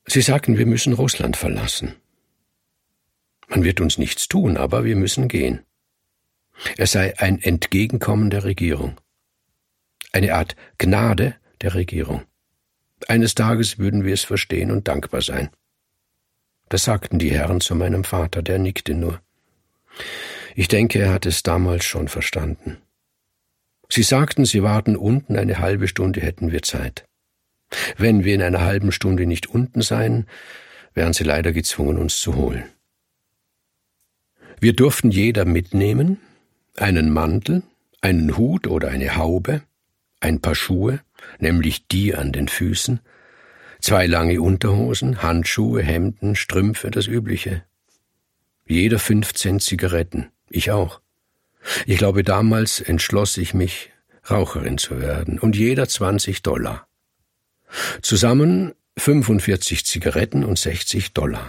Sie sagten, wir müssen Russland verlassen. Man wird uns nichts tun, aber wir müssen gehen. Es sei ein Entgegenkommen der Regierung. Eine Art Gnade der Regierung. Eines Tages würden wir es verstehen und dankbar sein. Das sagten die Herren zu meinem Vater, der nickte nur. Ich denke, er hat es damals schon verstanden. Sie sagten, sie warten unten, eine halbe Stunde hätten wir Zeit. Wenn wir in einer halben Stunde nicht unten seien, wären sie leider gezwungen, uns zu holen. Wir durften jeder mitnehmen, einen Mantel, einen Hut oder eine Haube, ein paar Schuhe, nämlich die an den Füßen, 2 lange Unterhosen, Handschuhe, Hemden, Strümpfe, das Übliche. Jeder 15 Zigaretten, ich auch. Ich glaube, damals entschloss ich mich, Raucherin zu werden, und jeder $20. Zusammen 45 Zigaretten und $60.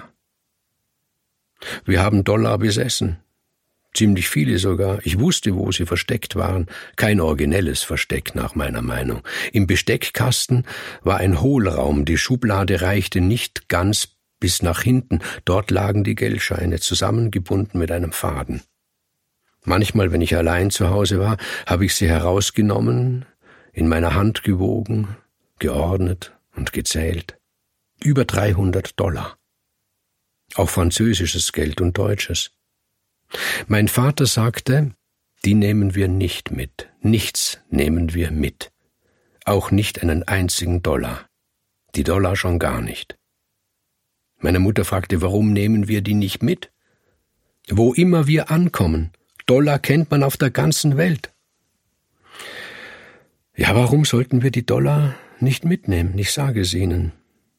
Wir haben Dollar besessen, ziemlich viele sogar. Ich wusste, wo sie versteckt waren, kein originelles Versteck nach meiner Meinung. Im Besteckkasten war ein Hohlraum, die Schublade reichte nicht ganz bis nach hinten, dort lagen die Geldscheine, zusammengebunden mit einem Faden. Manchmal, wenn ich allein zu Hause war, habe ich sie herausgenommen, in meiner Hand gewogen, geordnet und gezählt. Über $300. Auch französisches Geld und deutsches. Mein Vater sagte, die nehmen wir nicht mit, nichts nehmen wir mit, auch nicht einen einzigen Dollar, die Dollar schon gar nicht. Meine Mutter fragte, warum nehmen wir die nicht mit? Wo immer wir ankommen, Dollar kennt man auf der ganzen Welt. Ja, warum sollten wir die Dollar nicht mitnehmen? Ich sage es Ihnen.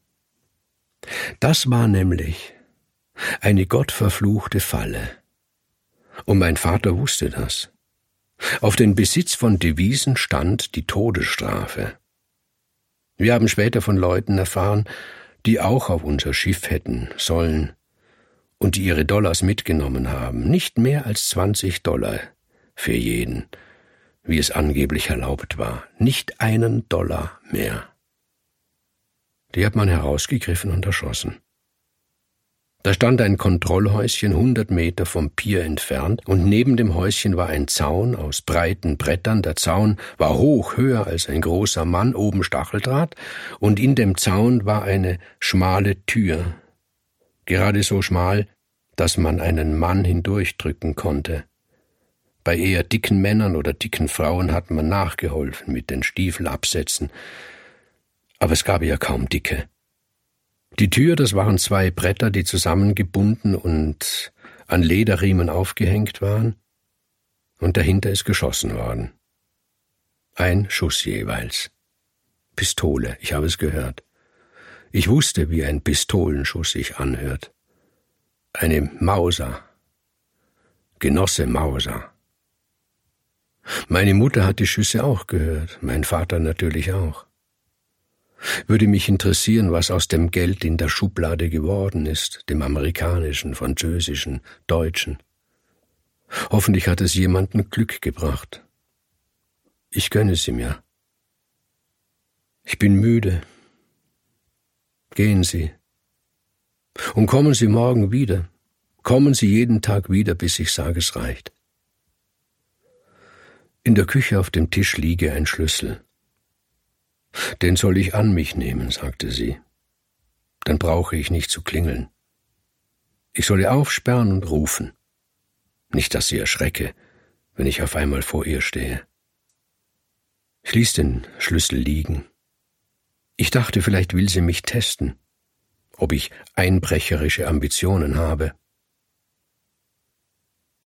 Das war nämlich eine gottverfluchte Falle. Und mein Vater wusste das. Auf den Besitz von Devisen stand die Todesstrafe. Wir haben später von Leuten erfahren, die auch auf unser Schiff hätten sollen und die ihre Dollars mitgenommen haben, nicht mehr als $20 für jeden, wie es angeblich erlaubt war, nicht einen Dollar mehr. Die hat man herausgegriffen und erschossen. Da stand ein Kontrollhäuschen 100 Meter vom Pier entfernt, und neben dem Häuschen war ein Zaun aus breiten Brettern. Der Zaun war hoch, höher als ein großer Mann, oben Stacheldraht, und in dem Zaun war eine schmale Tür, gerade so schmal, dass man einen Mann hindurchdrücken konnte. Bei eher dicken Männern oder dicken Frauen hat man nachgeholfen mit den Stiefelabsätzen, aber es gab ja kaum Dicke. Die Tür, das waren 2 Bretter, die zusammengebunden und an Lederriemen aufgehängt waren, und dahinter ist geschossen worden. 1 Schuss jeweils. Pistole, ich habe es gehört. Ich wusste, wie ein Pistolenschuss sich anhört. Eine Mauser. Genosse Mauser. Meine Mutter hat die Schüsse auch gehört, mein Vater natürlich auch. Würde mich interessieren, was aus dem Geld in der Schublade geworden ist, dem amerikanischen, französischen, deutschen. Hoffentlich hat es jemandem Glück gebracht. Ich gönne sie mir. Ich bin müde. Gehen Sie. Und kommen Sie morgen wieder. Kommen Sie jeden Tag wieder, bis ich sage, es reicht. In der Küche auf dem Tisch liege ein Schlüssel. Den soll ich an mich nehmen, sagte sie. Dann brauche ich nicht zu klingeln. Ich solle aufsperren und rufen. Nicht, dass sie erschrecke, wenn ich auf einmal vor ihr stehe. Ich ließ den Schlüssel liegen. Ich dachte, vielleicht will sie mich testen, ob ich einbrecherische Ambitionen habe.